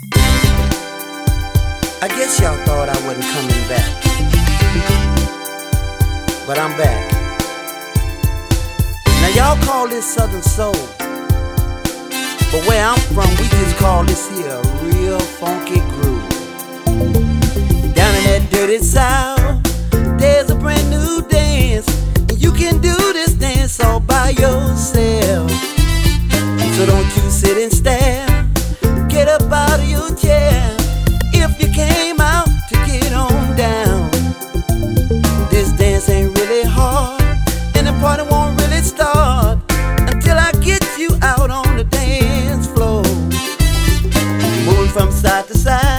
I guess y'all thought I wasn't coming back, but I'm back. Now y'all call this Southern Soul, but where I'm from, we just call this here a real funky groove. Down in that dirty South, there's a brand new dance, and you can do this dance all by yourself. So don't you sit and stare, get up out of your chair. If you came out to get on down, this dance ain't really hard, and the party won't really start until I get you out on the dance floor. Moving from side to side,